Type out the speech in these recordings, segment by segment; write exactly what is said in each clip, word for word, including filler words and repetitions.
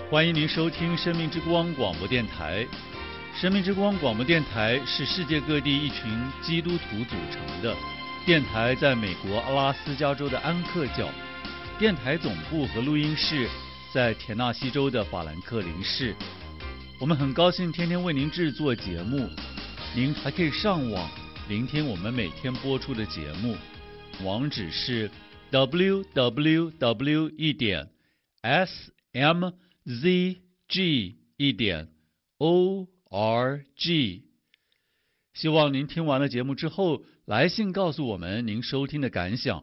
欢迎您收听生命之光广播电台。生命之光广播电台是世界各地一群基督徒组成的电台，在美国阿拉斯加州的安克教，电台总部和录音室在田纳西州的法兰克林市。我们很高兴天天为您制作节目，您还可以上网聆听我们每天播出的节目，网址是 double-u double-u double-u 一点 s m z g 一点 o r g。 希望您听完了节目之后来信告诉我们您收听的感想。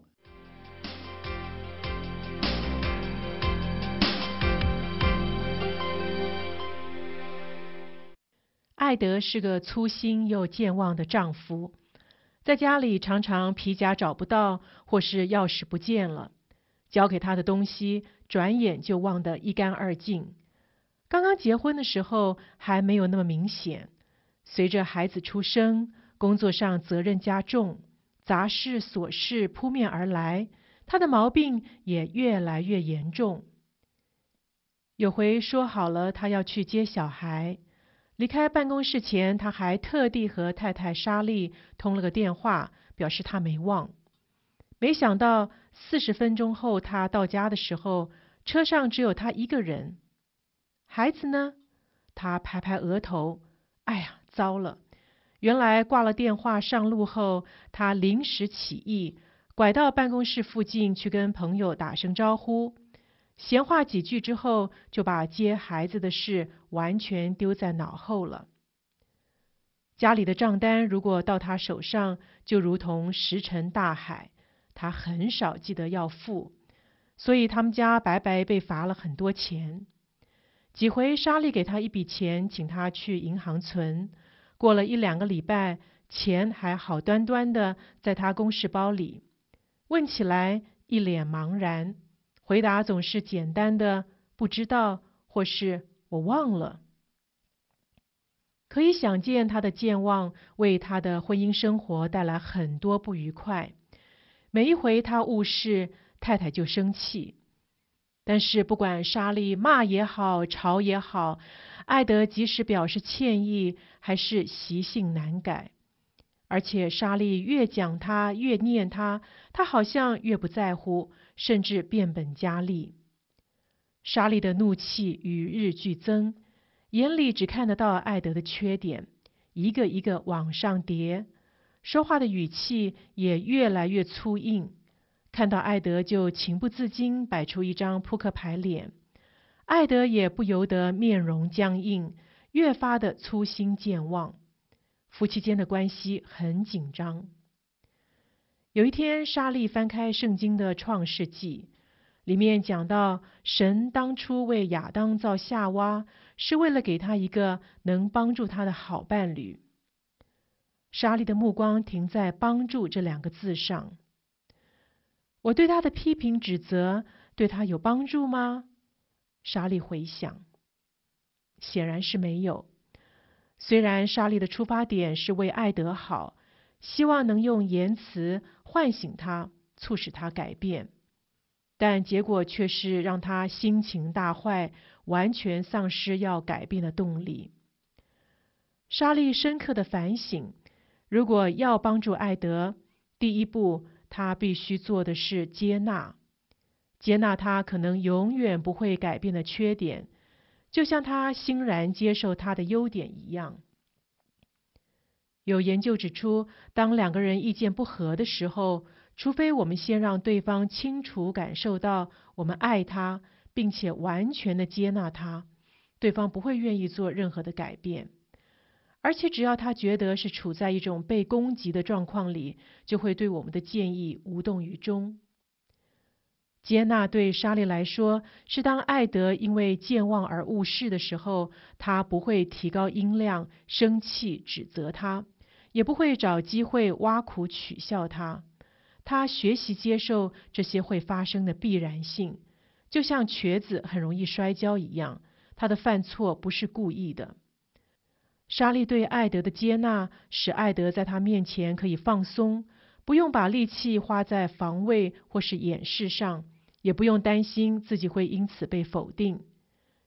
艾德是个粗心又健忘的丈夫，在家里常常皮夹找不到，或是钥匙不见了，交给他的东西转眼就忘得一干二净。刚刚结婚的时候还没有那么明显，随着孩子出生，工作上责任加重，杂事琐事扑面而来，他的毛病也越来越严重。有回说好了他要去接小孩，离开办公室前，他还特地和太太莎莉通了个电话，表示他没忘。没想到四十分钟后他到家的时候，车上只有他一个人。孩子呢？他拍拍额头，哎呀，糟了！原来挂了电话上路后，他临时起意，拐到办公室附近去跟朋友打声招呼，闲话几句之后，就把接孩子的事完全丢在脑后了。家里的账单如果到他手上，就如同石沉大海，他很少记得要付，所以他们家白白被罚了很多钱。几回莎莉给他一笔钱，请他去银行存，过了一两个礼拜，钱还好端端的在他公事包里，问起来一脸茫然，回答总是简单的不知道，或是我忘了。可以想见他的健忘为他的婚姻生活带来很多不愉快，每一回他误事，太太就生气。但是不管莎莉骂也好，吵也好，艾德即使表示歉意，还是习性难改。而且莎莉越讲他，越念他，他好像越不在乎，甚至变本加厉。莎莉的怒气与日俱增，眼里只看得到艾德的缺点，一个一个往上叠，说话的语气也越来越粗硬。看到艾德就情不自禁摆出一张扑克牌脸，艾德也不由得面容僵硬，越发的粗心健忘。夫妻间的关系很紧张。有一天，莎莉翻开圣经的创世纪，里面讲到神当初为亚当造夏娃，是为了给他一个能帮助他的好伴侣。莎莉的目光停在帮助这两个字上。我对他的批评指责对他有帮助吗？莎莉回想，显然是没有。虽然莎莉的出发点是为艾德好，希望能用言辞唤醒他，促使他改变，但结果却是让他心情大坏，完全丧失要改变的动力。莎莉深刻的反省，如果要帮助艾德，第一步他必须做的是接纳，接纳他可能永远不会改变的缺点，就像他欣然接受他的优点一样。有研究指出，当两个人意见不合的时候，除非我们先让对方清楚感受到我们爱他，并且完全的接纳他，对方不会愿意做任何的改变。而且只要他觉得是处在一种被攻击的状况里，就会对我们的建议无动于衷。接纳对莎莉来说，是当艾德因为健忘而误事的时候，他不会提高音量生气指责他，也不会找机会挖苦取笑他。他学习接受这些会发生的必然性，就像瘸子很容易摔跤一样，他的犯错不是故意的。莎莉对艾德的接纳，使艾德在他面前可以放松，不用把力气花在防卫或是掩饰上，也不用担心自己会因此被否定。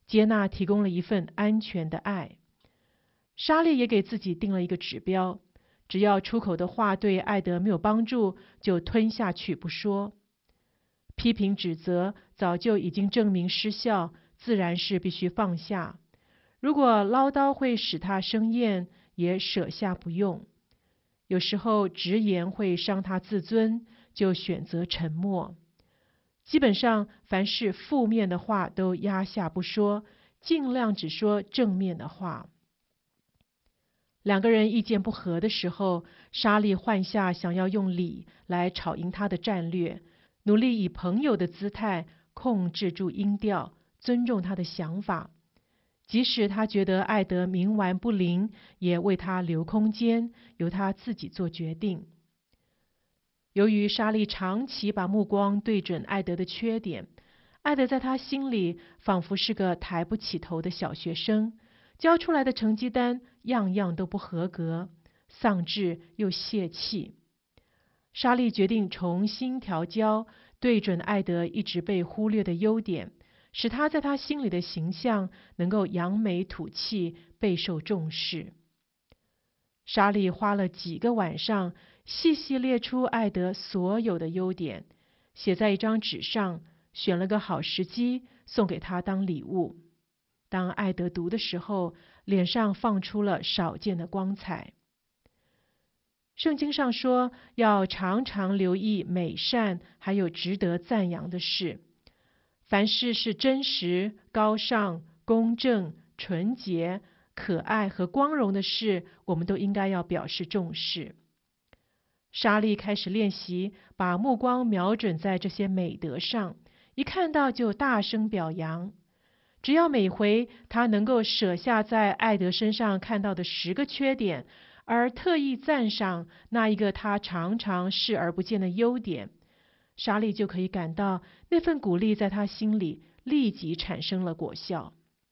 接纳提供了一份安全的爱。莎莉也给自己定了一个指标，只要出口的话对艾德没有帮助，就吞下去不说。批评指责早就已经证明失效，自然是必须放下。如果唠叨会使他生厌，也舍下不用。有时候直言会伤他自尊，就选择沉默。基本上凡是负面的话都压下不说，尽量只说正面的话。两个人意见不合的时候，莎莉换下想要用理来吵赢他的战略，努力以朋友的姿态控制住音调，尊重他的想法。即使他觉得艾德冥顽不灵，也为他留空间，由他自己做决定。由于莎莉长期把目光对准艾德的缺点，艾德在他心里仿佛是个抬不起头的小学生，交出来的成绩单样样都不合格，丧志又泄气。莎莉决定重新调教，对准艾德一直被忽略的优点，使他在他心里的形象能够扬眉吐气，备受重视。莎莉花了几个晚上，细细列出艾德所有的优点，写在一张纸上，选了个好时机送给他当礼物。当艾德读的时候，脸上放出了少见的光彩。圣经上说，要常常留意美善，还有值得赞扬的事。凡事是真实、高尚、公正、纯洁、可爱和光荣的事，我们都应该要表示重视。莎莉开始练习，把目光瞄准在这些美德上，一看到就大声表扬。只要每回她能够舍下在艾德身上看到的十个缺点，而特意赞赏那一个她常常视而不见的优点，莎莉就可以感到那份鼓励在她心里立即产生了果效。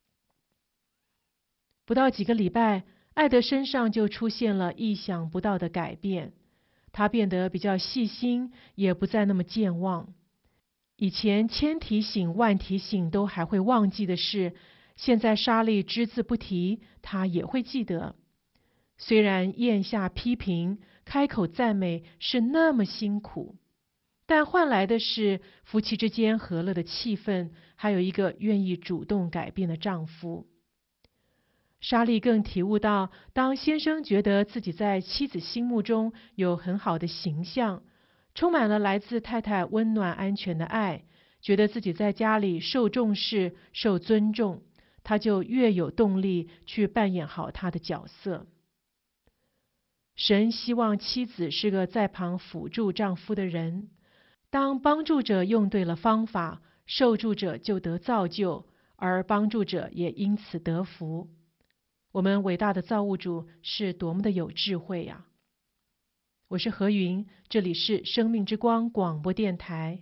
不到几个礼拜，艾德身上就出现了意想不到的改变，他变得比较细心，也不再那么健忘。以前千提醒万提醒都还会忘记的事，现在莎莉只字不提，他也会记得。虽然咽下批评，开口赞美是那么辛苦，但换来的是夫妻之间和乐的气氛，还有一个愿意主动改变的丈夫。莎莉更体悟到，当先生觉得自己在妻子心目中有很好的形象，充满了来自太太温暖安全的爱，觉得自己在家里受重视、受尊重，他就越有动力去扮演好他的角色。神希望妻子是个在旁辅助丈夫的人，当帮助者用对了方法，受助者就得造就，而帮助者也因此得福。我们伟大的造物主是多么的有智慧呀！我是何云，这里是生命之光广播电台。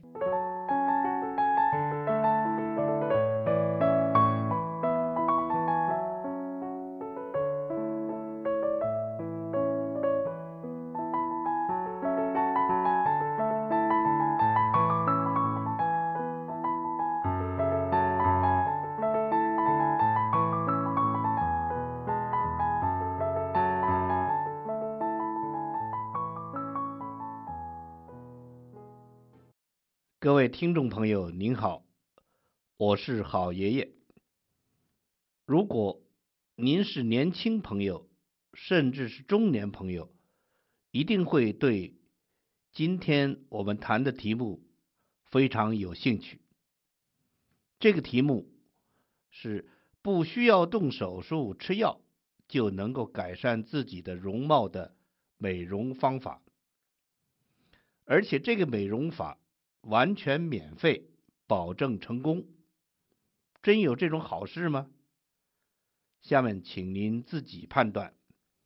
各位听众朋友您好，我是好爷爷。如果您是年轻朋友，甚至是中年朋友，一定会对今天我们谈的题目非常有兴趣。这个题目是不需要动手术吃药就能够改善自己的容貌的美容方法，而且这个美容法完全免费，保证成功。真有这种好事吗？下面请您自己判断。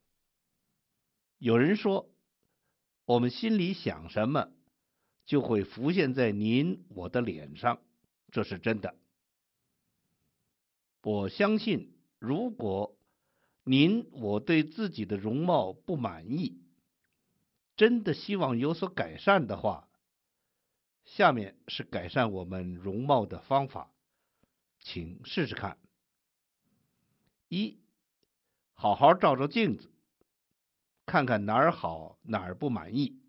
有人说，我们心里想什么，就会浮现在您我的脸上，这是真的。我相信，如果您我对自己的容貌不满意，真的希望有所改善的话，下面是改善我们容貌的方法，请试试看。 一，好好照照镜子，看看哪儿好，哪儿不满意。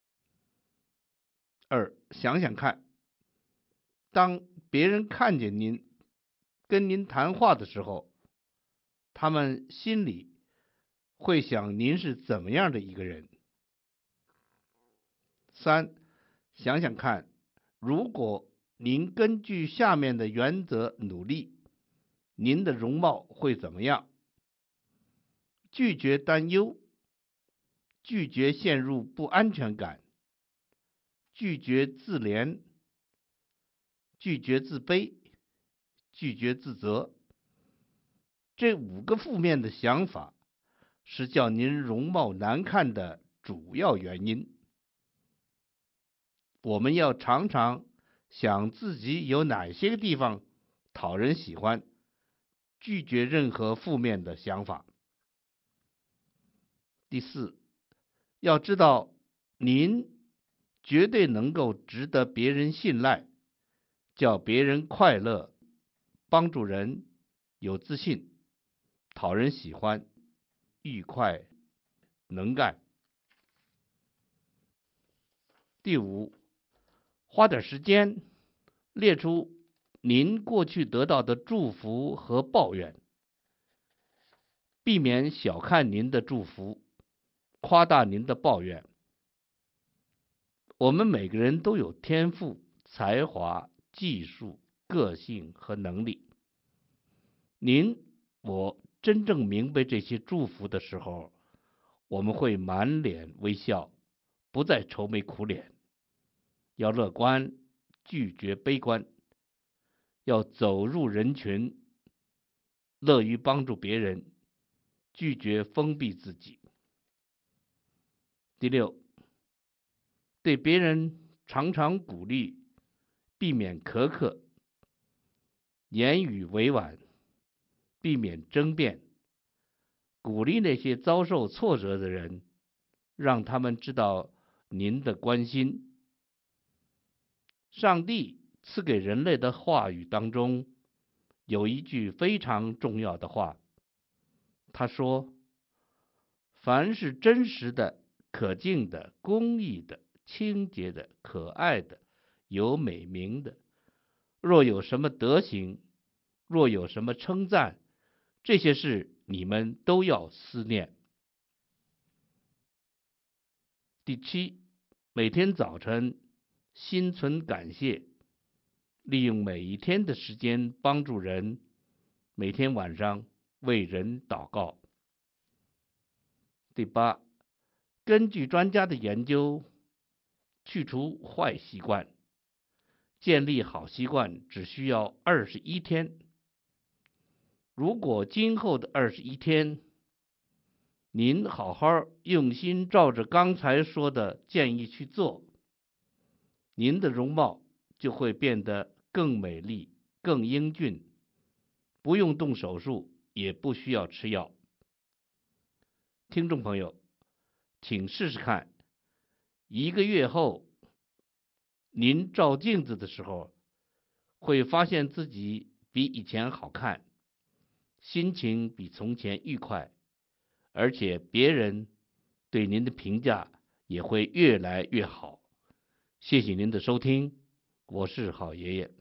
二，想想看，当别人看见您，跟您谈话的时候，他们心里会想您是怎么样的一个人。三，想想看，如果您根据下面的原则努力，您的容貌会怎么样？拒绝担忧，拒绝陷入不安全感，拒绝自怜，拒绝自卑，拒绝自责。这五个负面的想法是叫您容貌难看的主要原因。我们要常常想自己有哪些个地方讨人喜欢，拒绝任何负面的想法。第四，要知道您绝对能够值得别人信赖，叫别人快乐，帮助人，有自信，讨人喜欢，愉快，能干。第五，花点时间列出您过去得到的祝福和抱怨，避免小看您的祝福，夸大您的抱怨。我们每个人都有天赋、才华、技术、个性和能力。您我真正明白这些祝福的时候，我们会满脸微笑，不再愁眉苦脸。要乐观，拒绝悲观，要走入人群，乐于帮助别人，拒绝封闭自己。第六，对别人常常鼓励，避免苛刻，言语委婉，避免争辩，鼓励那些遭受挫折的人，让他们知道您的关心。上帝赐给人类的话语当中，有一句非常重要的话，他说：凡是真实的、可敬的、公义的、清洁的、可爱的、有美名的，若有什么德行，若有什么称赞，这些事你们都要思念。第七，每天早晨心存感谢，利用每一天的时间帮助人，每天晚上为人祷告。第八，根据专家的研究，去除坏习惯，建立好习惯只需要二十一天。如果今后的二十一天，您好好用心照着刚才说的建议去做，您的容貌就会变得更美丽、更英俊，不用动手术，也不需要吃药。听众朋友，请试试看，一个月后，您照镜子的时候，会发现自己比以前好看，心情比从前愉快，而且别人对您的评价也会越来越好。谢谢您的收听，我是好爷爷。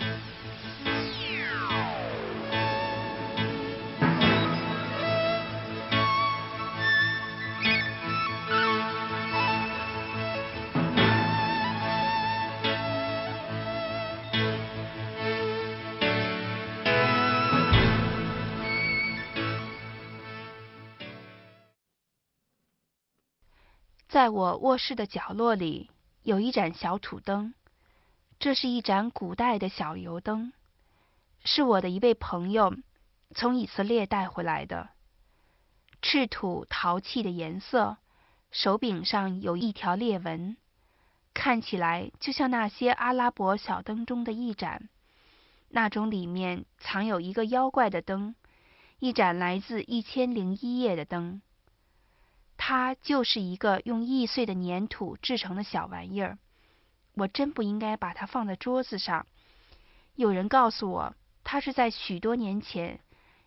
在我卧室的角落里有一盏小土灯，这是一盏古代的小油灯，是我的一位朋友从以色列带回来的。赤土陶器的颜色，手柄上有一条裂纹，看起来就像那些阿拉伯小灯中的一盏，那种里面藏有一个妖怪的灯，一盏来自一千零一夜的灯。它就是一个用易碎的粘土制成的小玩意儿，我真不应该把它放在桌子上。有人告诉我，它是在许多年前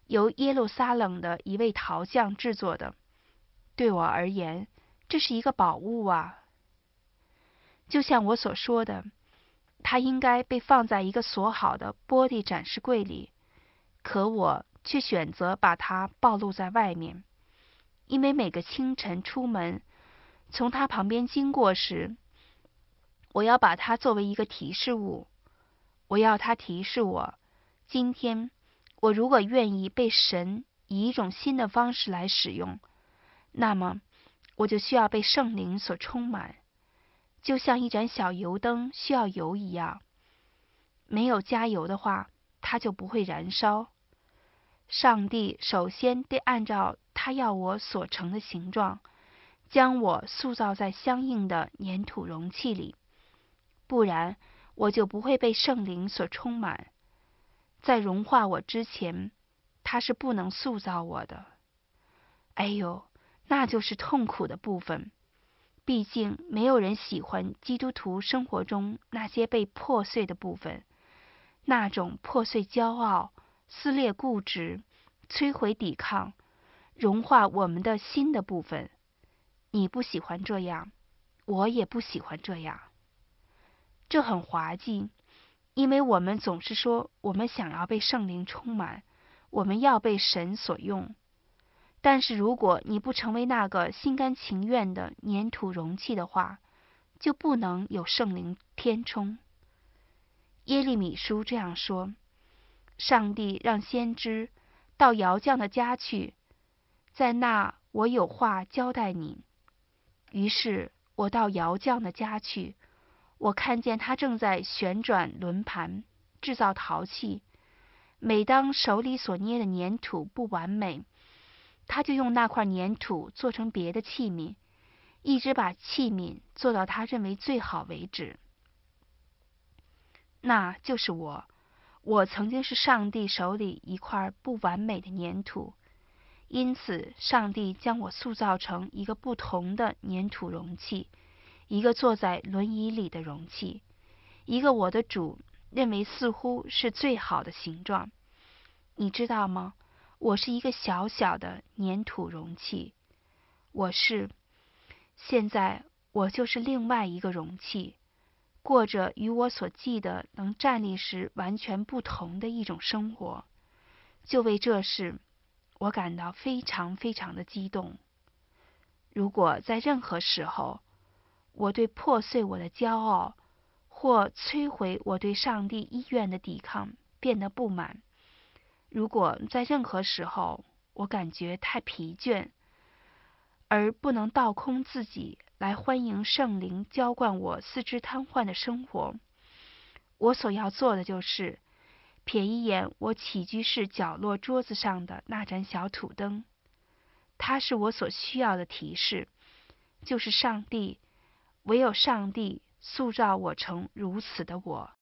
由耶路撒冷的一位陶匠制作的。对我而言，这是一个宝物啊！就像我所说的，它应该被放在一个锁好的玻璃展示柜里，可我却选择把它暴露在外面，因为每个清晨出门，从它旁边经过时，我要把它作为一个提示物。我要它提示我，今天我如果愿意被神以一种新的方式来使用，那么我就需要被圣灵所充满，就像一盏小油灯需要油一样。没有加油的话，它就不会燃烧。上帝首先得按照他要我所成的形状，将我塑造在相应的粘土容器里，不然我就不会被圣灵所充满。在融化我之前，他是不能塑造我的。哎呦，那就是痛苦的部分。毕竟没有人喜欢基督徒生活中那些被破碎的部分，那种破碎骄傲、撕裂固执、摧毁抵抗、融化我们的心的部分。你不喜欢这样，我也不喜欢这样。这很滑稽，因为我们总是说我们想要被圣灵充满，我们要被神所用。但是如果你不成为那个心甘情愿的粘土容器的话，就不能有圣灵填充。耶利米书这样说：上帝让先知到窑匠的家去，在那我有话交代你。于是我到窑匠的家去，我看见他正在旋转轮盘，制造陶器。每当手里所捏的粘土不完美，他就用那块粘土做成别的器皿，一直把器皿做到他认为最好为止。那就是我，我曾经是上帝手里一块不完美的粘土，因此上帝将我塑造成一个不同的粘土容器，一个坐在轮椅里的容器，一个我的主认为似乎是最好的形状。你知道吗？我是一个小小的粘土容器，我是，现在我就是另外一个容器，过着与我所记得能站立时完全不同的一种生活。就为这事，我感到非常非常的激动。如果在任何时候，我对破碎我的骄傲，或摧毁我对上帝意愿的抵抗变得不满，如果在任何时候我感觉太疲倦，而不能倒空自己来欢迎圣灵浇灌我四肢瘫痪的生活，我所要做的就是瞥一眼我起居室角落桌子上的那盏小土灯，它是我所需要的提示，就是上帝，唯有上帝塑造我成如此的我。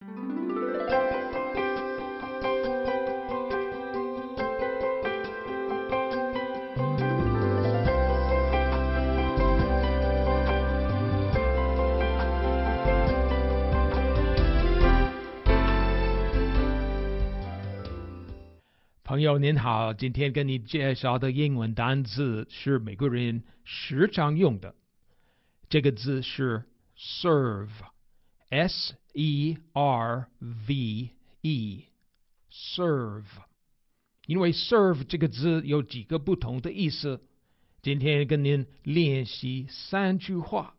朋友您好，今天跟你介绍的英文单词是美国人时常用的，这个字是 serve， S E R V E， serve。 因为 serve 这个字有几个不同的意思，今天跟您练习三句话，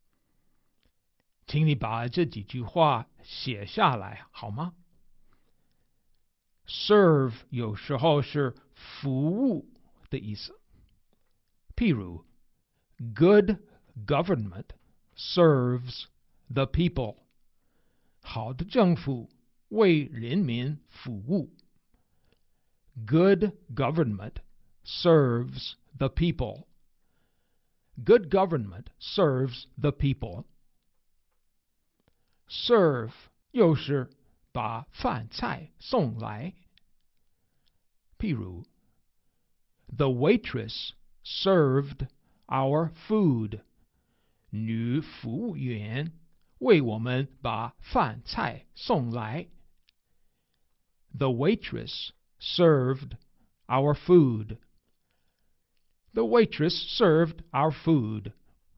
请你把这几句话写下来好吗？Serve 有时候是服务的意思，譬如 Good government serves the people， 好的政府为人民服务。Good government serves the people. Good government serves the people. Serve 又是把饭菜送来，譬如 The waitress served our food. 女服务员为我们把饭菜送来。The waitress served our food. The waitress served our food.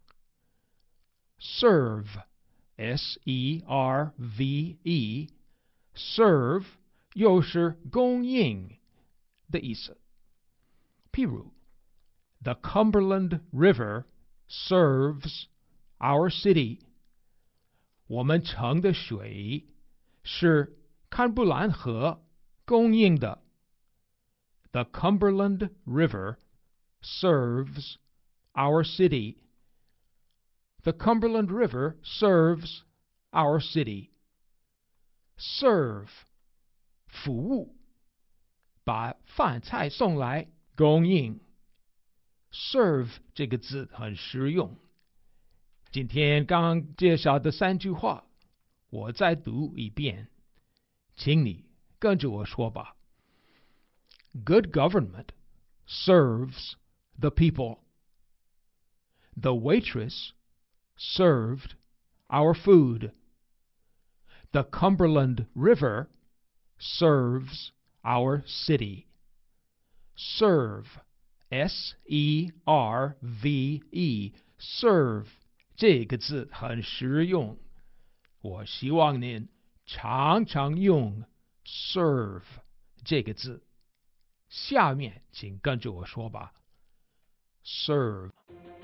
Serve, S E R V E, serve 又是供应的意思。譬如 The Cumberland River serves our city. 我们城的水是堪布兰河供应的。The Cumberland River serves our city. The Cumberland River serves our city. Serve, 服务，把饭菜送来，供应。Serve 这个字很实用。今天刚刚介绍的三句话，我再读一遍，请你跟着我说吧。Good government serves the people. The waitress served our food. The Cumberland River serves our city. Serve, S E R V E, serve 这个字很实用，我希望您常常用 serve 这个字。下面请跟着我说吧。Serve.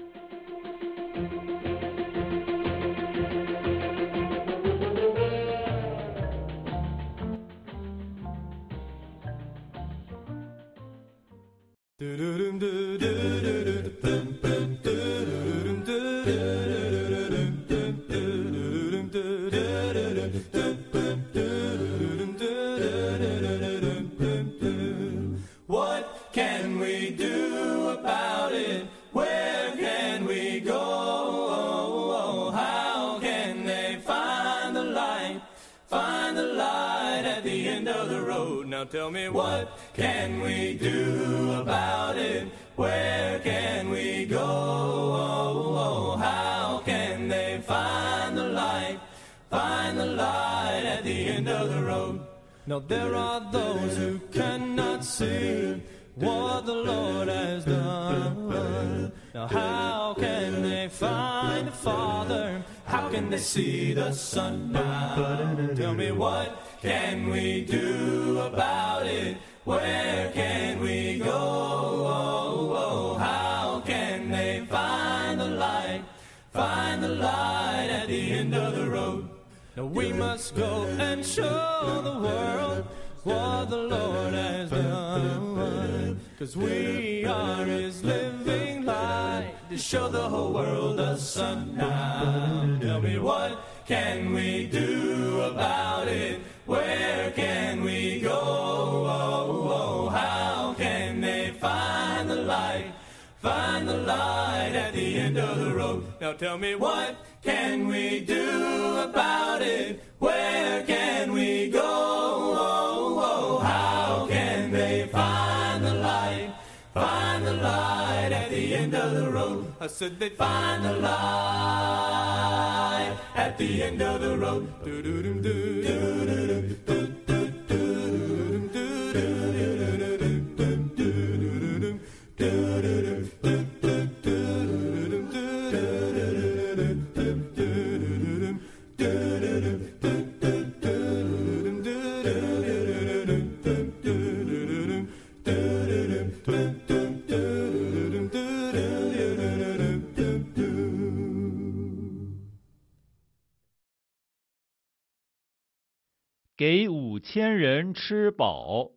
What can we do about it? Where can we go? How can they find the light? Find the light at the end of the road. Now tell me, what can we do about it? Where can we go? How can they find the light? Find the light at the end of the road. Now there are those who cannot see what the Lord has done. Now how can they find the Father? How can they see the Son now? Tell me, what can we do about it? Where can we go? How can they find the light? Find the light at the end of the road. Now we must go and show the world what the Lord has done. 'Cause we are His living light to show the whole world the sun now. Tell me, what can we do about it? Where can we go? How can they find the light? Find the light at the end of the road. Now tell me, what can we do about it? Where can we go? How can they find the light? Find the light at the end of the road. I said they'd find the light at the end of the road. 给五千人吃饱。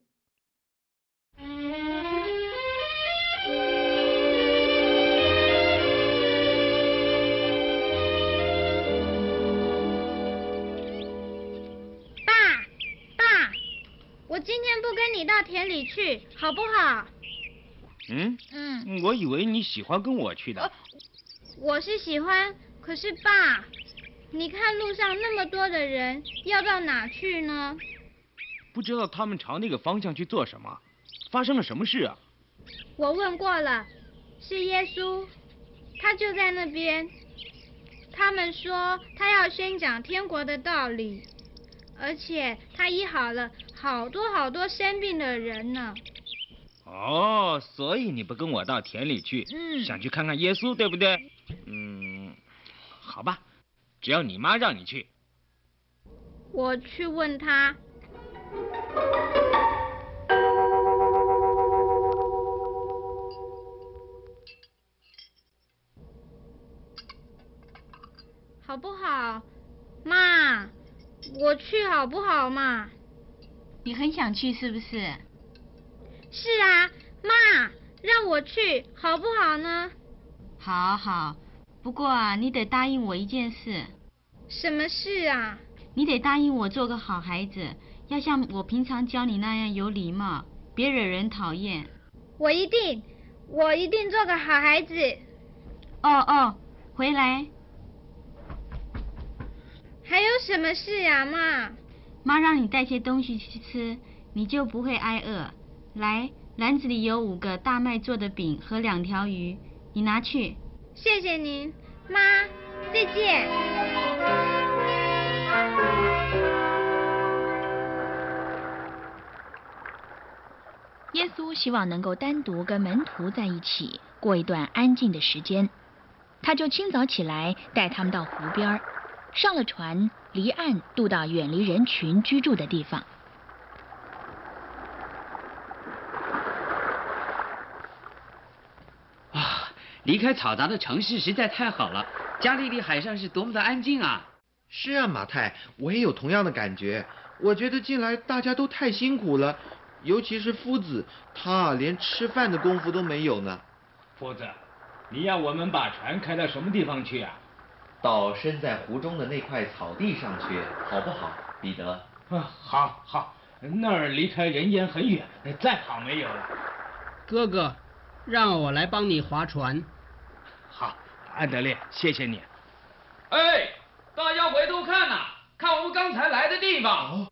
爸，爸，我今天不跟你到田里去，好不好？ 嗯嗯，我以为你喜欢跟我去的。呃、 我是喜欢，可是爸。你看路上那么多的人，要到哪去呢？ 不知道他们朝那个方向去做什么？发生了什么事啊？ 我问过了，是耶稣，他就在那边。他们说他要宣讲天国的道理，而且他医好了好多好多生病的人呢。 哦，所以你不跟我到田里去， 嗯想去看看耶稣，对不对？嗯，好吧，只要你妈让你去。 我去问他。好不好？妈，我去好不好嘛？ 你很想去是不是？ 是啊，妈，让我去好不好呢？ 好好，不过啊，你得答应我一件事。 什么事啊？ 你得答应我做个好孩子，要像我平常教你那样有礼貌，别惹人讨厌。 我一定，我一定做个好孩子。 哦哦，回来。 还有什么事啊，妈？ 妈让你带些东西去吃，你就不会挨饿。来，篮子里有五个大麦做的饼和两条鱼，你拿去。 谢谢您，妈，再见。 耶稣希望能够单独跟门徒在一起，过一段安静的时间。他就清早起来，带他们到湖边，上了船，离岸渡到远离人群居住的地方。 啊，离开嘈杂的城市实在太好了，加利利海上是多么的安静啊！ 是啊，马太，我也有同样的感觉。我觉得近来大家都太辛苦了，尤其是夫子，他连吃饭的功夫都没有呢。 夫子，你要我们把船开到什么地方去啊？ 到身在湖中的那块草地上去，好不好，彼得？ 啊，好，好，那儿离开人烟很远，再好没有了。 哥哥，让我来帮你划船。 好，安德烈，谢谢你。 哎，大家回头看呐，看我们刚才来的地方。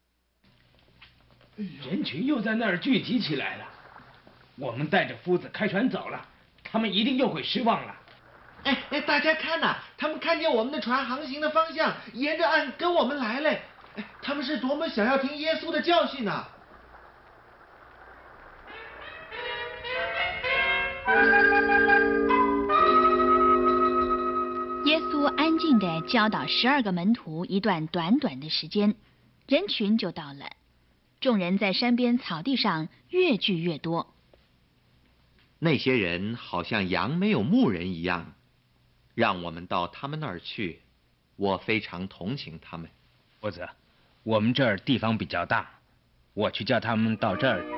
人群又在那儿聚集起来了。我们带着夫子开船走了，他们一定又会失望了。 哎哎，大家看呐，他们看见我们的船航行的方向，沿着岸跟我们来嘞。哎，他们是多么想要听耶稣的教训呐！ 耶稣安静地教导十二个门徒一段短短的时间，人群就到了。众人在山边草地上越聚越多。 那些人好像羊没有牧人一样，让我们到他们那儿去，我非常同情他们。 夫子，我们这儿地方比较大，我去叫他们到这儿。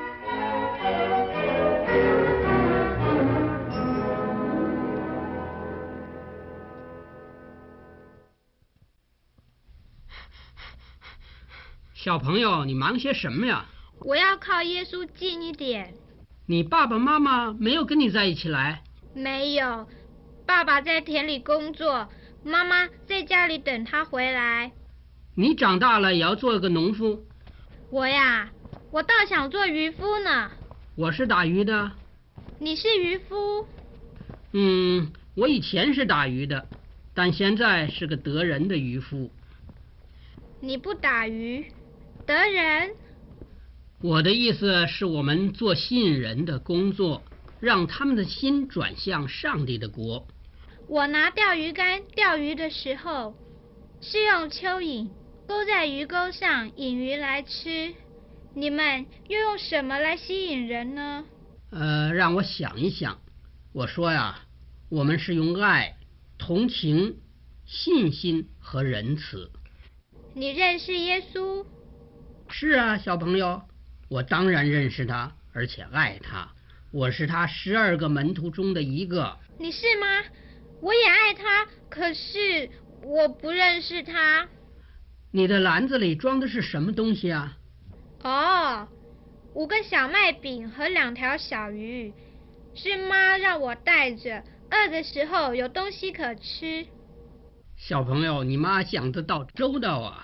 小朋友，你忙些什么呀？ 我要靠耶稣近一点。 你爸爸妈妈没有跟你在一起来？ 没有，爸爸在田里工作，妈妈在家里等他回来。 你长大了也要做个农夫？ 我呀，我倒想做渔夫呢。 我是打鱼的。 你是渔夫？ 嗯，我以前是打鱼的，但现在是个得人的渔夫。 你不打鱼，得人？ 我的意思是我们做吸引人的工作，让他们的心转向上帝的国。 我拿钓鱼竿钓鱼的时候，是用蚯蚓勾在鱼钩上引鱼来吃。你们又用什么来吸引人呢？ 呃，让我想一想。我说呀，我们是用爱、同情、信心和仁慈。 你认识耶稣？ 是啊，小朋友，我当然认识他，而且爱他。我是他十二个门徒中的一个。 你是吗？我也爱他，可是我不认识他。 你的篮子里装的是什么东西啊？ 哦，五个小麦饼和两条小鱼，是妈让我带着，饿的时候有东西可吃。 小朋友，你妈想得到周到啊！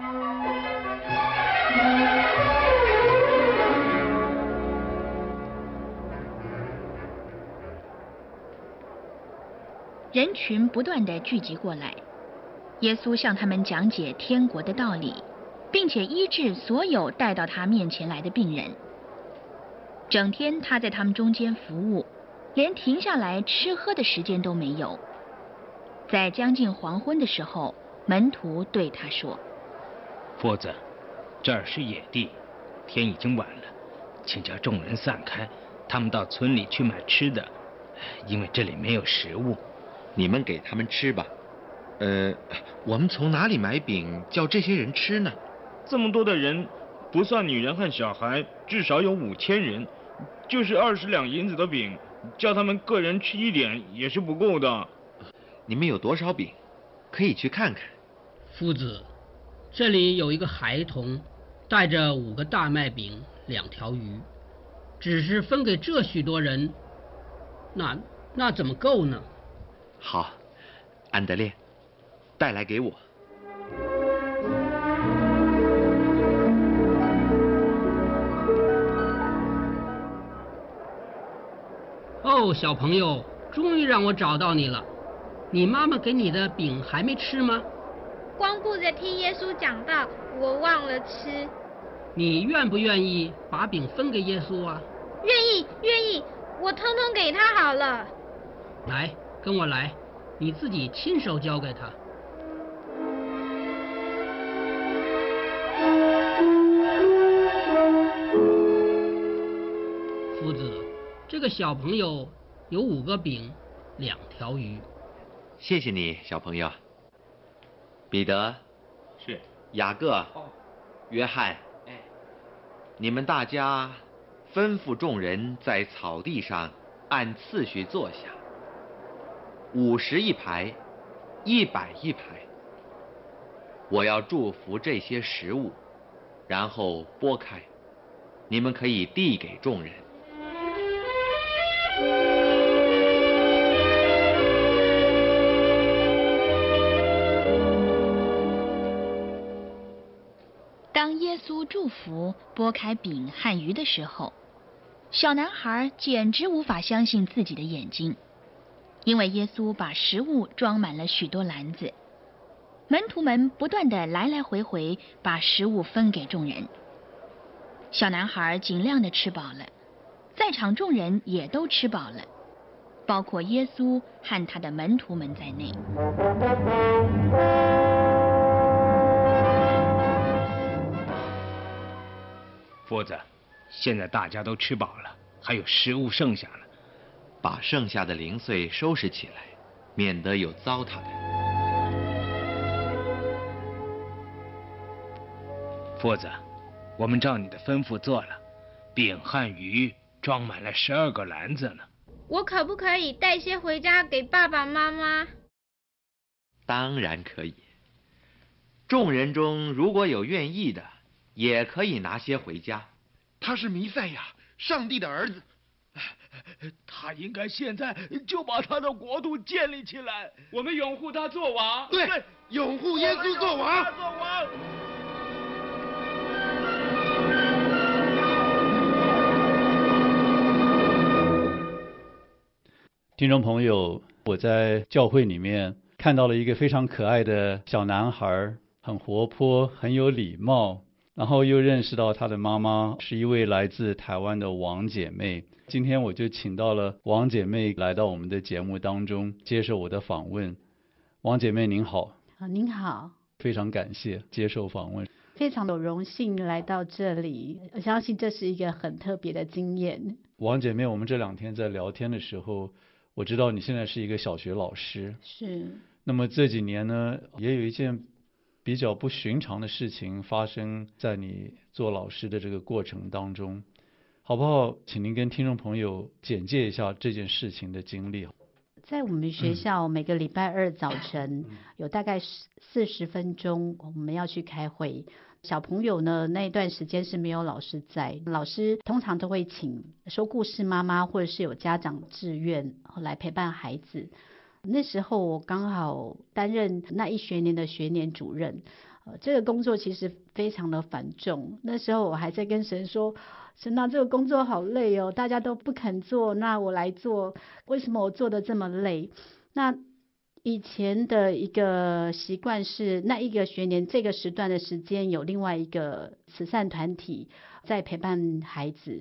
人群不断地聚集过来，耶稣向他们讲解天国的道理，并且医治所有带到他面前来的病人。 整天他在他们中间服务，连停下来吃喝的时间都没有。在将近黄昏的时候，门徒对他说： 夫子，这儿是野地，天已经晚了，请叫众人散开，他们到村里去买吃的，因为这里没有食物。 你们给他们吃吧。呃，我们从哪里买饼叫这些人吃呢？ 这么多的人，不算女人和小孩，至少有五千人，就是二十两银子的饼，叫他们个人吃一点也是不够的。 你们有多少饼？可以去看看。 夫子，这里有一个孩童，带着五个大麦饼、两条鱼，只是分给这许多人，那那怎么够呢？ 好，安德烈，带来给我。 哦，小朋友，终于让我找到你了。你妈妈给你的饼还没吃吗？ 光顾着听耶稣讲道，我忘了吃。 你愿不愿意把饼分给耶稣啊？ 愿意，愿意，我通通给他好了。 来，跟我来，你自己亲手交给他。夫子，这个小朋友有五个饼，两条鱼。 谢谢你，小朋友。彼得， 是。 雅各，约翰， 哎， 你们大家吩咐众人在草地上按次序坐下，五十一排，一百一排。我要祝福这些食物，然后拨开，你们可以递给众人。 当耶稣祝福拨开饼和鱼的时候，小男孩简直无法相信自己的眼睛，因为耶稣把食物装满了许多篮子，门徒们不断地来来回回把食物分给众人。小男孩尽量地吃饱了，在场众人也都吃饱了，包括耶稣和他的门徒们在内。 夫子，现在大家都吃饱了，还有食物剩下了， 把剩下的零碎收拾起来，免得有糟蹋的。 夫子，我们照你的吩咐做了，饼和鱼装满了十二个篮子呢。 我可不可以带些回家给爸爸妈妈？ 当然可以。众人中如果有愿意的，也可以拿些回家。 他是弥赛亚，上帝的儿子， 他应该现在就把他的国度建立起来。我们拥护他做王。 对，对，拥护耶稣做王。 做王。 听众朋友，我在教会里面看到了一个非常可爱的小男孩，很活泼，很有礼貌。然后又认识到他的妈妈是一位来自台湾的王姐妹。今天我就请到了王姐妹来到我们的节目当中接受我的访问。王姐妹您好。 啊，您好。 非常感谢接受访问。 非常有荣幸来到这里，我相信这是一个很特别的经验。 王姐妹，我们这两天在聊天的时候，我知道你现在是一个小学老师。 是。 那么这几年呢，也有一件比较不寻常的事情发生在你做老师的这个过程当中，好不好？请您跟听众朋友简介一下这件事情的经历。 在我们学校，每个礼拜二早晨有大概四十分钟，我们要去开会。小朋友呢，那一段时间是没有老师在，老师通常都会请说故事妈妈或者是有家长志愿来陪伴孩子。那时候我刚好担任那一学年的学年主任，呃，这个工作其实非常的繁重。那时候我还在跟神说，神啊，这个工作好累哦，大家都不肯做，那我来做，为什么我做得这么累？那以前的一个习惯是，那一个学年这个时段的时间有另外一个慈善团体在陪伴孩子。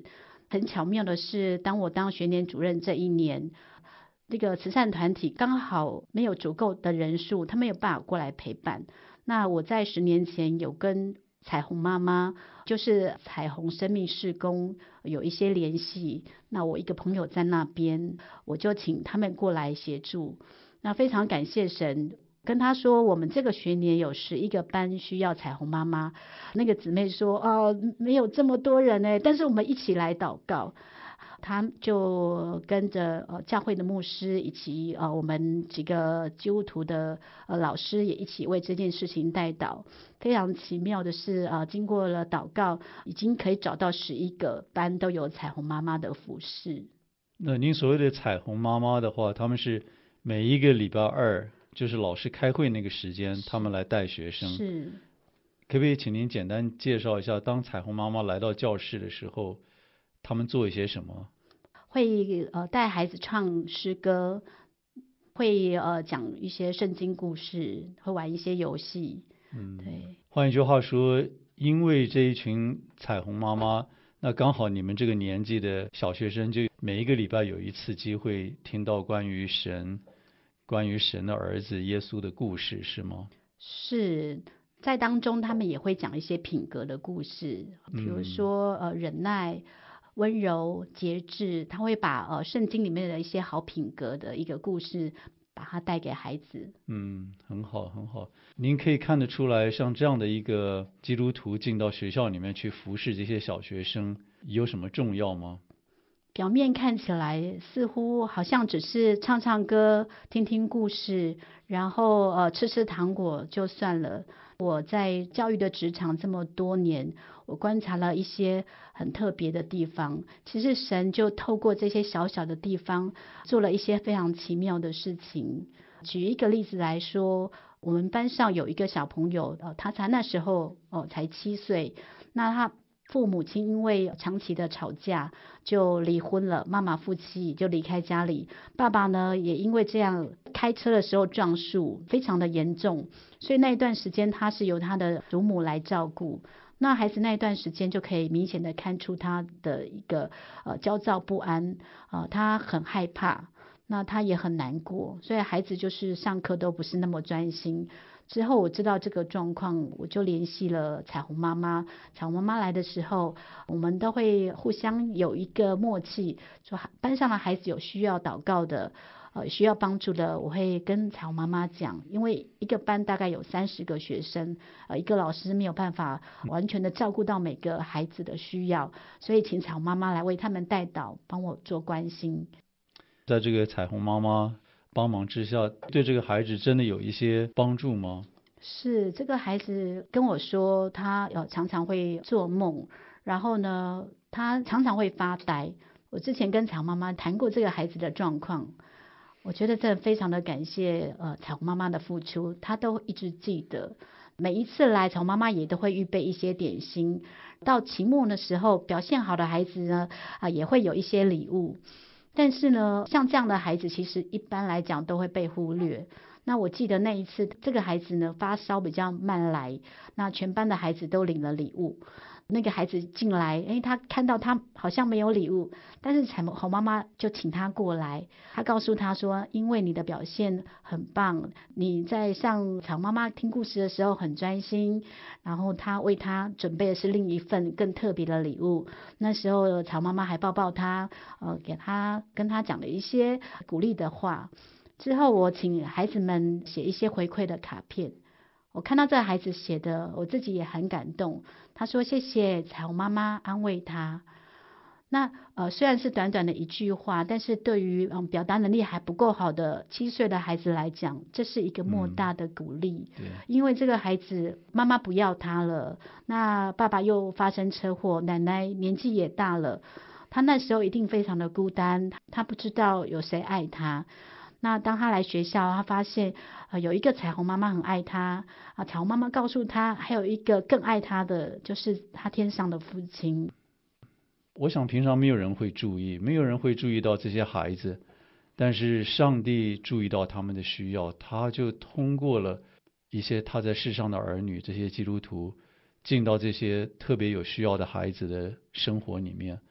很巧妙的是，当我当学年主任这一年，这个慈善团体刚好没有足够的人数，他没有办法过来陪伴。那我在十年前有跟彩虹妈妈，就是彩虹生命事工有一些联系，那我一个朋友在那边，我就请他们过来协助。那非常感谢神，跟他说我们这个学年有十一个班需要彩虹妈妈。那个姊妹说哦，没有这么多人哎，但是我们一起来祷告。他就跟着呃教会的牧师以及呃我们几个基督徒的呃老师也一起为这件事情代祷。非常奇妙的是呃经过了祷告，已经可以找到十一个班都有彩虹妈妈的服事。 那您所谓的彩虹妈妈的话，他们是每一个礼拜二，就是老师开会那个时间，他们来带学生。 是。 可不可以请您简单介绍一下，当彩虹妈妈来到教室的时候，他们做一些什么？ 会呃带孩子唱诗歌，会呃讲一些圣经故事，会玩一些游戏。 嗯， 对。 换一句话说，因为这一群彩虹妈妈，那刚好你们这个年纪的小学生，就每一个礼拜有一次机会听到关于神、关于神的儿子耶稣的故事，是吗？ 是。在当中他们也会讲一些品格的故事，比如说、嗯、呃忍耐、温柔、节制，他会把呃圣经里面的一些好品格的一个故事把它带给孩子。 嗯，很好很好。您可以看得出来，像这样的一个基督徒进到学校里面去服侍这些小学生，有什么重要吗？ 表面看起来似乎好像只是唱唱歌、听听故事，然后呃吃吃糖果就算了。我在教育的职场这么多年，我观察了一些很特别的地方。其实神就透过这些小小的地方，做了一些非常奇妙的事情。举一个例子来说，我们班上有一个小朋友，呃，他才那时候哦、呃、才七岁，那他父母亲因为长期的吵架就离婚了，妈妈夫妻就离开家里，爸爸呢也因为这样开车的时候撞树，非常的严重，所以那一段时间他是由他的祖母来照顾。那孩子那一段时间就可以明显的看出他的一个呃焦躁不安，呃他很害怕，那他也很难过，所以孩子就是上课都不是那么专心。之后我知道这个状况，我就联系了彩虹妈妈。彩虹妈妈来的时候，我们都会互相有一个默契，说班上的孩子有需要祷告的，呃，需要帮助的，我会跟彩虹妈妈讲，因为一个班大概有三十个学生，呃，一个老师没有办法完全的照顾到每个孩子的需要，所以请彩虹妈妈来为他们代祷，帮我做关心。 在这个彩虹妈妈帮忙之下，对这个孩子真的有一些帮助吗？ 是，这个孩子跟我说，他有常常会做梦，然后呢，他常常会发呆。我之前跟彩虹妈妈谈过这个孩子的状况，我觉得这非常的感谢呃彩虹妈妈的付出，他都一直记得。每一次来，彩虹妈妈也都会预备一些点心。到期末的时候，表现好的孩子呢，啊、呃、也会有一些礼物。但是呢，像这样的孩子，其实一般来讲都会被忽略。那我记得那一次，这个孩子呢发烧比较慢来，那全班的孩子都领了礼物。那个孩子进来，诶，他看到他好像没有礼物，但是彩虹妈妈就请他过来，他告诉他说，因为你的表现很棒，你在上彩虹妈妈听故事的时候很专心，然后他为他准备的是另一份更特别的礼物。那时候彩虹妈妈还抱抱他，呃，给他跟他讲了一些鼓励的话。之后我请孩子们写一些回馈的卡片，我看到这个孩子写的，我自己也很感动。他说谢谢彩虹妈妈安慰他。那呃虽然是短短的一句话，但是对于嗯表达能力还不够好的七岁的孩子来讲，这是一个莫大的鼓励。嗯、因为这个孩子妈妈不要他了，那爸爸又发生车祸，奶奶年纪也大了，他那时候一定非常的孤单，他不知道有谁爱他。那当他来学校，他发现呃有一个彩虹妈妈很爱他啊，彩虹妈妈告诉他还有一个更爱他的，就是他天上的父亲。 我想平常没有人会注意，没有人会注意到这些孩子，但是上帝注意到他们的需要，他就通过了一些他在世上的儿女，这些基督徒进到这些特别有需要的孩子的生活里面，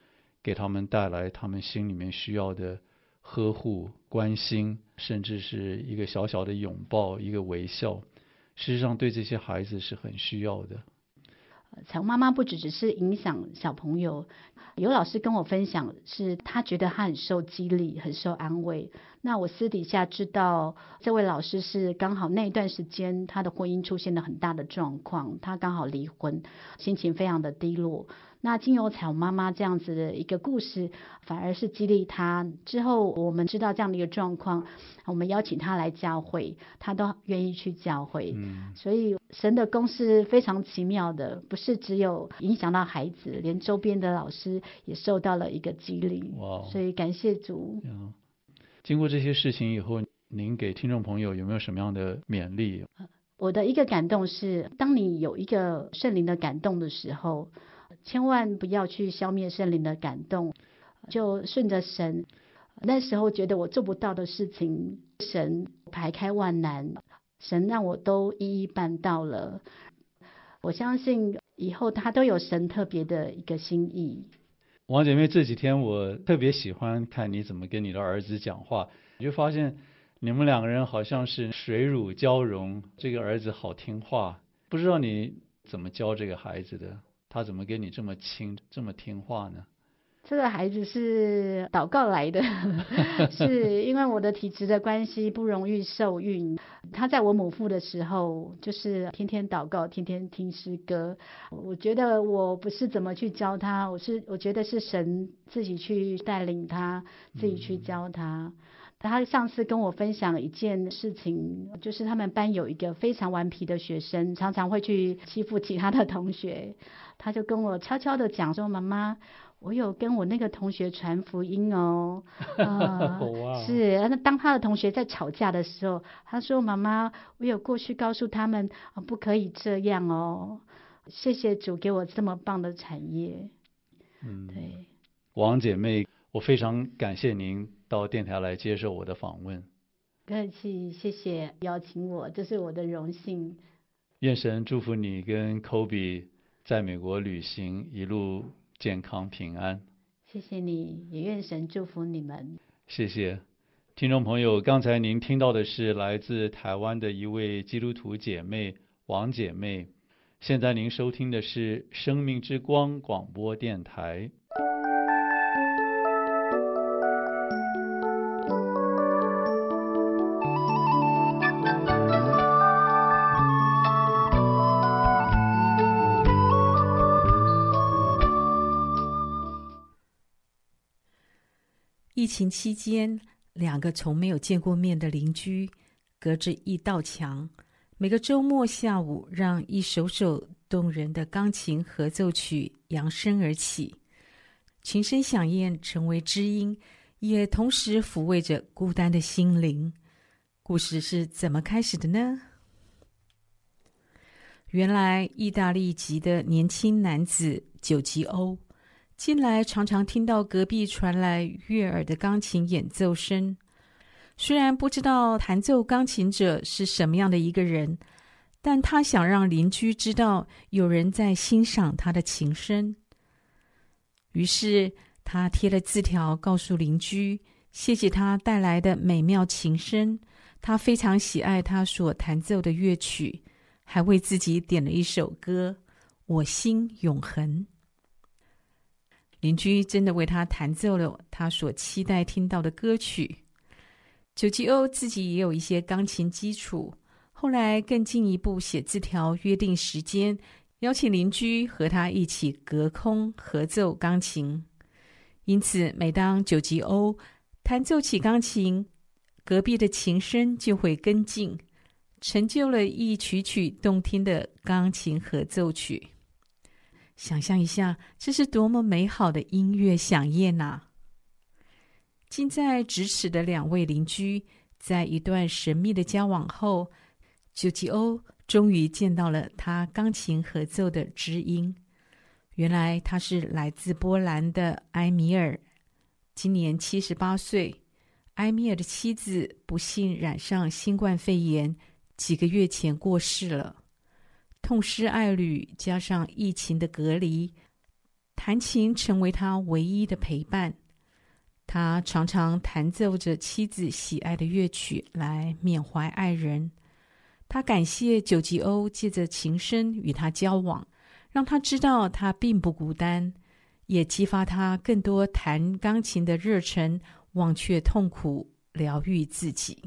给他们带来他们心里面需要的呵护、关心，甚至是一个小小的拥抱、一个微笑，事实上对这些孩子是很需要的。 彩虹妈妈不只只是影响小朋友，有老师跟我分享，是他觉得他很受激励，很受安慰。那我私底下知道，这位老师是刚好那一段时间他的婚姻出现了很大的状况，他刚好离婚，心情非常的低落。那经由彩虹妈妈这样子的一个故事，反而是激励他。之后我们知道这样的一个状况，我们邀请他来教会，他都愿意去教会。嗯，所以神的工是非常奇妙的，不是只有影响到孩子，连周边的老师也受到了一个激励。哇！所以感谢主。 嗯，经过这些事情以后，您给听众朋友有没有什么样的勉励？ 我的一个感动是，当你有一个圣灵的感动的时候，千万不要去消灭圣灵的感动，就顺着神。那时候觉得我做不到的事情，神排开万难，神让我都一一办到了。我相信以后他都有神特别的一个心意。 王姐妹，这几天我特别喜欢看你怎么跟你的儿子讲话，我就发现你们两个人好像是水乳交融。这个儿子好听话，不知道你怎么教这个孩子的？他怎么跟你这么亲，这么听话呢？ 这个孩子是祷告来的，是因为我的体质的关系不容易受孕。他在我母腹的时候，就是天天祷告，天天听诗歌。我觉得我不是怎么去教他，我是我觉得是神自己去带领他，自己去教他。嗯，他上次跟我分享一件事情，就是他们班有一个非常顽皮的学生，常常会去欺负其他的同学。他就跟我悄悄的讲说，妈妈，我有跟我那个同学传福音哦。呃wow. 是，那当他的同学在吵架的时候，他说，妈妈，我有过去告诉他们，呃、不可以这样哦。谢谢主给我这么棒的产业。 嗯，对，王姐妹，我非常感谢您到电台来接受我的访问。 不客气，谢谢邀请我，这是我的荣幸。 愿神祝福你跟 Kobe 在美国旅行一路健康平安。 谢谢你，也愿神祝福你们。 谢谢。听众朋友，刚才您听到的是来自台湾的一位基督徒姐妹王姐妹。现在您收听的是生命之光广播电台。 疫情期间，两个从没有见过面的邻居，隔着一道墙，每个周末下午让一首首动人的钢琴合奏曲扬声而起，琴声响艳，成为知音，也同时抚慰着孤单的心灵。故事是怎么开始的呢？原来，意大利籍的年轻男子九吉欧，近来常常听到隔壁传来悦耳的钢琴演奏声。虽然不知道弹奏钢琴者是什么样的一个人，但他想让邻居知道有人在欣赏他的琴声。于是他贴了字条告诉邻居，谢谢他带来的美妙琴声，他非常喜爱他所弹奏的乐曲，还为自己点了一首歌《我心永恒》。邻居真的为他弹奏了他所期待听到的歌曲。九吉欧自己也有一些钢琴基础，后来更进一步写字条约定时间，邀请邻居和他一起隔空合奏钢琴。因此每当九吉欧弹奏起钢琴，隔壁的琴声就会跟进，成就了一曲曲动听的钢琴合奏曲。想象一下，这是多么美好的音乐响宴啊！近在咫尺的两位邻居，在一段神秘的交往后，九吉欧终于见到了他钢琴合奏的知音。原来他是来自波兰的埃米尔，今年七十八岁。埃米尔的妻子不幸染上新冠肺炎，几个月前过世了。痛失爱侣，加上疫情的隔离， 弹琴成为他唯一的陪伴。他常常弹奏着妻子喜爱的乐曲来缅怀爱人。他感谢九吉欧借着琴声与他交往，让他知道他并不孤单，也激发他更多弹钢琴的热忱，忘却痛苦，疗愈自己。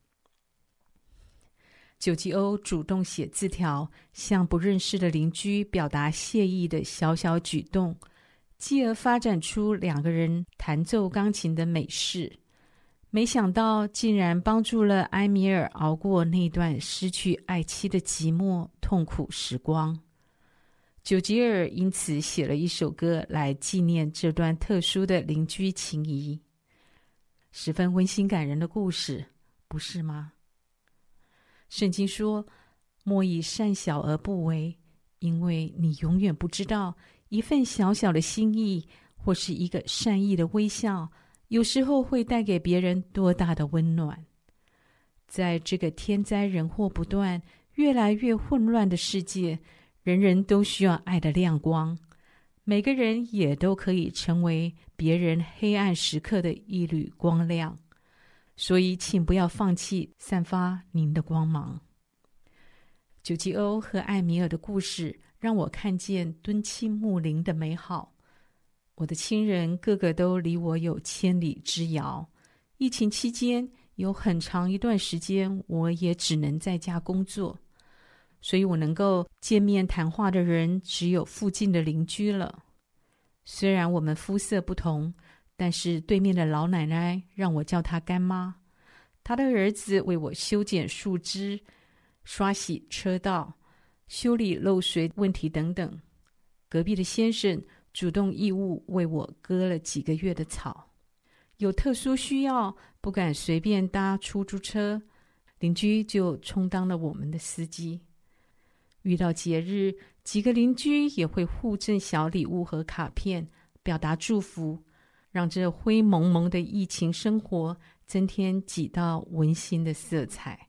九吉欧主动写字条，向不认识的邻居表达谢意的小小举动，继而发展出两个人弹奏钢琴的美事。没想到竟然帮助了埃米尔熬过那段失去爱妻的寂寞痛苦时光。九吉尔因此写了一首歌来纪念这段特殊的邻居情谊。十分温馨感人的故事，不是吗？圣经说，莫以善小而不为，因为你永远不知道一份小小的心意或是一个善意的微笑，有时候会带给别人多大的温暖。在这个天灾人祸不断、越来越混乱的世界，人人都需要爱的亮光，每个人也都可以成为别人黑暗时刻的一缕光亮。所以请不要放弃散发您的光芒。九吉欧和艾米尔的故事让我看见敦亲睦邻的美好。我的亲人个个都离我有千里之遥。疫情期间有很长一段时间我也只能在家工作，所以我能够见面谈话的人只有附近的邻居了。虽然我们肤色不同，但是对面的老奶奶让我叫她干妈，她的儿子为我修剪树枝、刷洗车道、修理漏水问题等等。隔壁的先生主动义务为我割了几个月的草。有特殊需要不敢随便搭出租车，邻居就充当了我们的司机。遇到节日，几个邻居也会互赠小礼物和卡片，表达祝福，让这灰蒙蒙的疫情生活增添几道温馨的色彩。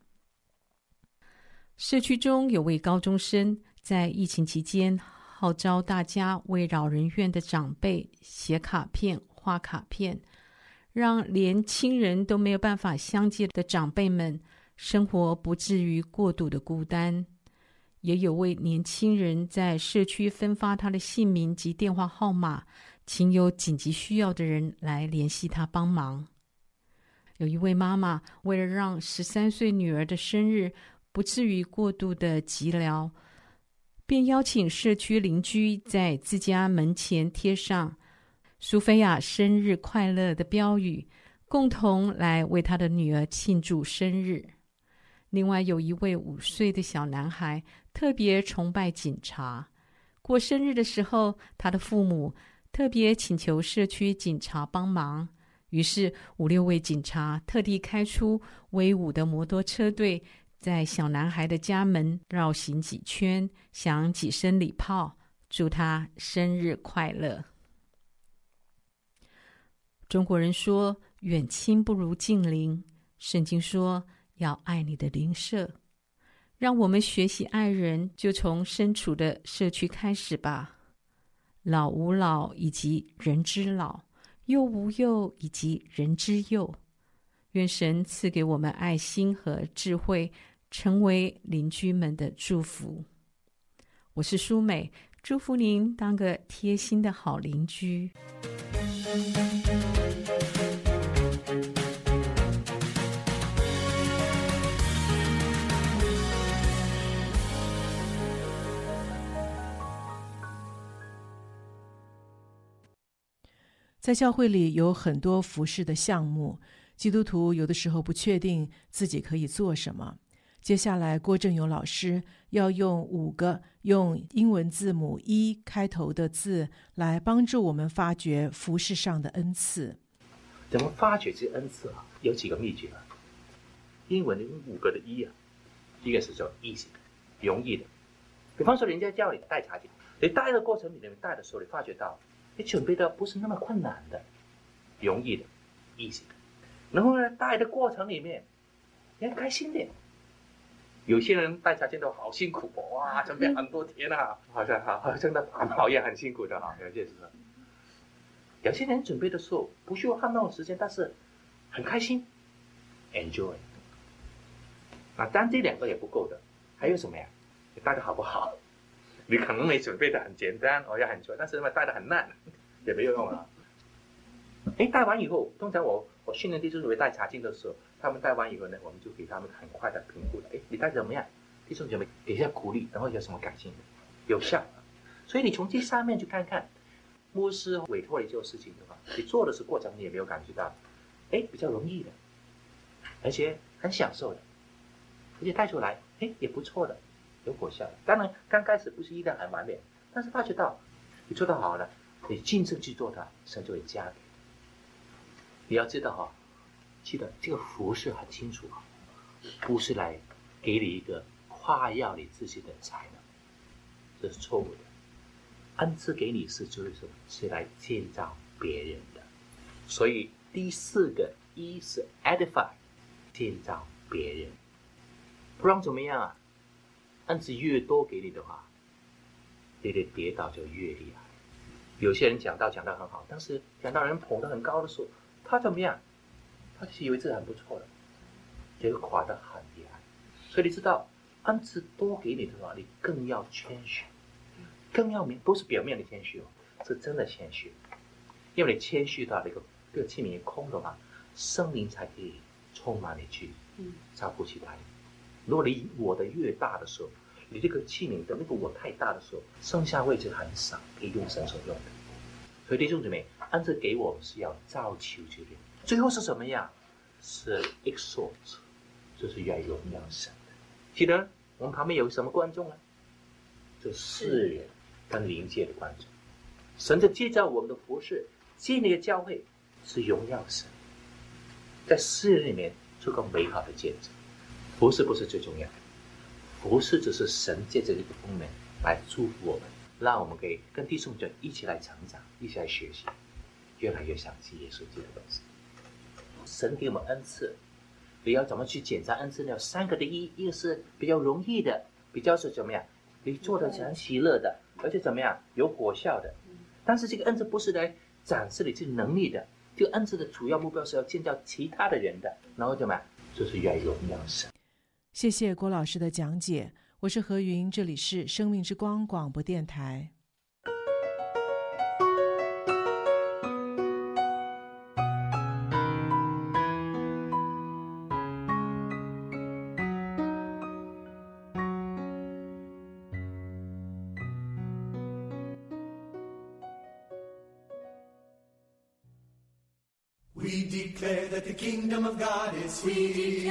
社区中有位高中生在疫情期间号召大家为老人院的长辈写卡片、画卡片，让连亲人都没有办法相见的长辈们生活不至于过度的孤单。也有位年轻人在社区分发他的姓名及电话号码，请有紧急需要的人来联系他帮忙。有一位妈妈为了让十三岁女儿的生日不至于过度的寂寥，便邀请社区邻居在自家门前贴上苏菲亚生日快乐的标语，共同来为她的女儿庆祝生日。另外有一位五岁的小男孩特别崇拜警察，过生日的时候，他的父母特别请求社区警察帮忙，于是五六位警察特地开出威武的摩托车队，在小男孩的家门绕行几圈，响几声礼炮，祝他生日快乐。中国人说远亲不如近邻，圣经说要爱你的邻舍。让我们学习爱人，就从身处的社区开始吧。老吾老以及人之老，幼吾幼以及人之幼。愿神赐给我们爱心和智慧，成为邻居们的祝福。我是舒美，祝福您当个贴心的好邻居。 在教会里有很多服事的项目，基督徒有的时候不确定自己可以做什么。接下来郭正友老师要用五个用英文字母 E 开头的字来帮助我们发掘服事上的恩赐。 怎么发掘这恩赐啊？有几个秘诀啊。英文的五个的 E 啊，第一个是叫 easy， 容易的。比方说人家叫你带茶点，你带的过程里面带的时候，你发觉到你准备的不是那么困难的，容易的 easy 的。然后呢，带的过程里面你很开心的， 有些人带茶进都好辛苦，哇，准备很多天啊，好像好真的很讨厌，很辛苦的啊。有些是，有些人准备的时候不需要很多时间，但是很开心 ，enjoy。那单这两个也不够的，还有什么呀？你带的好不好？你可能没准备的很简单，我要很做，但是嘛带的很烂，也没有用啊。哎，带完以后，通常我我训练弟兄姊妹带茶经的时候，他们带完以后呢，我们就给他们很快的评估了。哎，你带怎么样？弟兄姊妹给一下鼓励，然后有什么改进的，有效。所以你从这上面去看看，牧师委托你做事情的话，你做的是过程你也没有感觉到，哎，比较容易的，而且很享受的，而且带出来，哎，也不错的，有果效的。当然刚开始不是一定很完美，但是发觉到你做得好了，你尽正去做它，神就会加给。你要知道哈，记得这个服饰很清楚，不是来给你一个夸耀你自己的才能，这是错误的。恩赐给你是就是什么？是来建造别人的。所以第四个一是 edify， 建造别人，不然怎么样啊？恩赐越多给你的话，你的跌倒就越厉害。有些人讲道讲得很好，但是讲到人捧得很高的时候，他怎么样？他以为自己很不错的，结果垮得很厉害。所以你知道，恩赐多给你的话，你更要谦虚，更要明，不是表面的谦虚哦，是真的谦虚。因为你谦虚到那个这个器皿空的话，圣灵才可以充满你去照顾其他人。如果你我的越大的时候，你这个器皿的那个我太大的时候，剩下位置很少，可以用神所用的。所以弟兄姊妹，恩赐给我们是要造就这边，最后是什么样？是 exalt， 就是要荣耀神的。记得我们旁边有什么观众啊？这世人跟灵界的观众。神就借着我们的服事，建立的教会是荣耀神，在世人里面做个美好的见证。服事不是最重要的，服事只是神借着这个功能来祝福我们，让我们可以跟弟兄姐妹一起来成长，一起来学习，越来越像基督耶稣基督的东西。神给我们恩赐，你要怎么去检查恩赐呢？有三个的一，一个是比较容易的，比较是怎么样？你做的是很喜乐的，而且怎么样有果效的。但是这个恩赐不是来展示你这能力的，这个恩赐的主要目标是要建造其他的人的，然后怎么样？就是要荣耀神。 谢谢郭老师的讲解，我是何云，这里是生命之光广播电台。 We declare that the kingdom of God is here.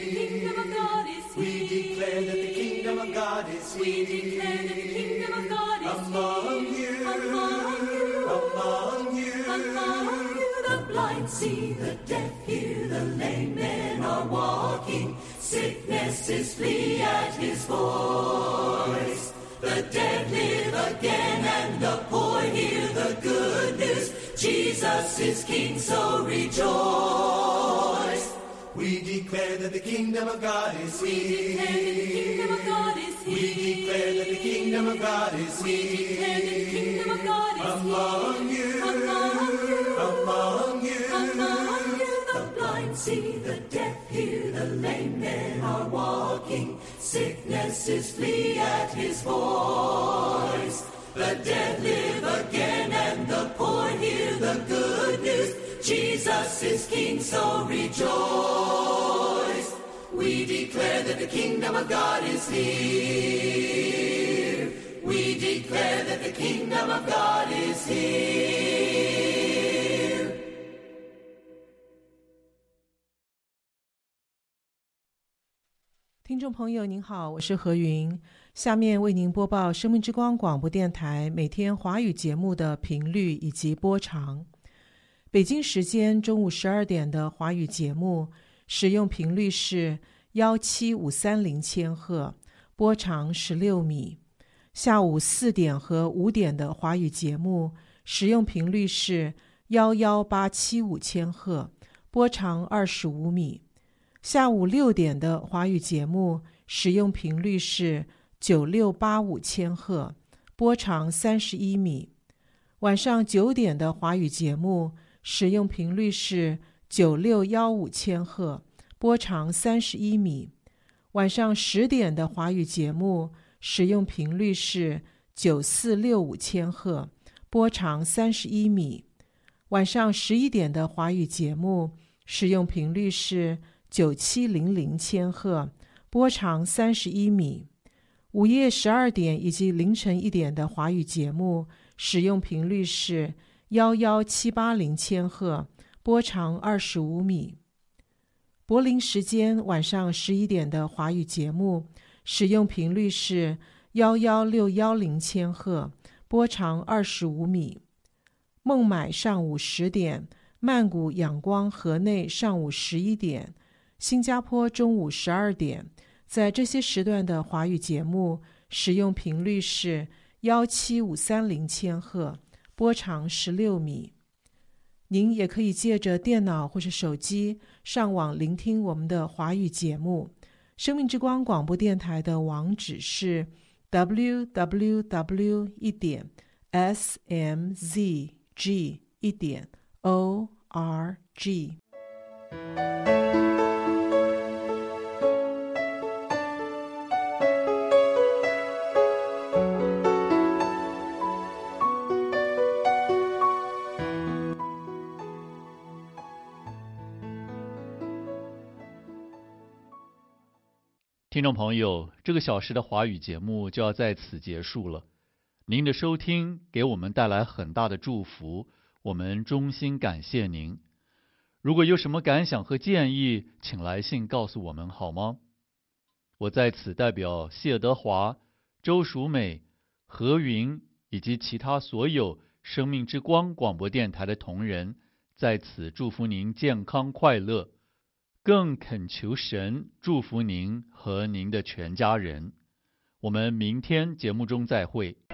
We declare that the kingdom of God is here. We declare that the kingdom of God is here. Among you, among you, among you, the blind see, the deaf hear, the lame men are walking. Sicknesses flee at his voice. The dead live again and the poor hear the good news. Jesus is King, so rejoice. We declare that the kingdom of God is here. We declare that the kingdom of God is here. Among you, among you, among you, the blind see, the deaf hear, the lame men are walking. Sicknesses flee at his voice. The dead live again and the poor hear the good news. Jesus is King, so rejoice. We declare that the kingdom of God is here. We declare that the kingdom of God is here. 听众朋友您好，我是何云，下面为您播报生命之光广播电台每天华语节目的频率以及播长。北京时间中午十二点的华语节目使用频率是一七五三零千赫，波长十六米。下午四点和五点的华语节目使用频率是一一八七五千赫，波长二十五米。下午六点的华语节目使用频率是九六八五千赫，波长三十一米。晚上九点的华语节目使用频率是九六一五千赫，波长三十一米。晚上十点的华语节目使用频率是九四六五千赫，波长三十一米。晚上十一点的华语节目使用频率是九七零零千赫，波长三十一米。午夜十二点以及凌晨一点的华语节目使用频率是一一七八零千赫，波长二十五米。柏林时间晚上十一点的华语节目使用频率是一一六一零千赫，波长二十五米。孟买上午十点，曼谷仰光河内上午十一点，新加坡中午十二点，在这些时段的华语节目使用频率是一七五三零千赫，波长十六米。您也可以借着电脑或是手机上网聆听我们的华语节目。生命之光广播电台的网址是 double-u double-u double-u 一点 s m z g 一点 o r g。 听众朋友，这个小时的华语节目就要在此结束了。您的收听给我们带来很大的祝福，我们衷心感谢您。如果有什么感想和建议，请来信告诉我们好吗？我在此代表谢德华、周淑美、何云以及其他所有生命之光广播电台的同仁，在此祝福您健康快乐，更恳求神祝福您和您的全家人。我们明天节目中再会。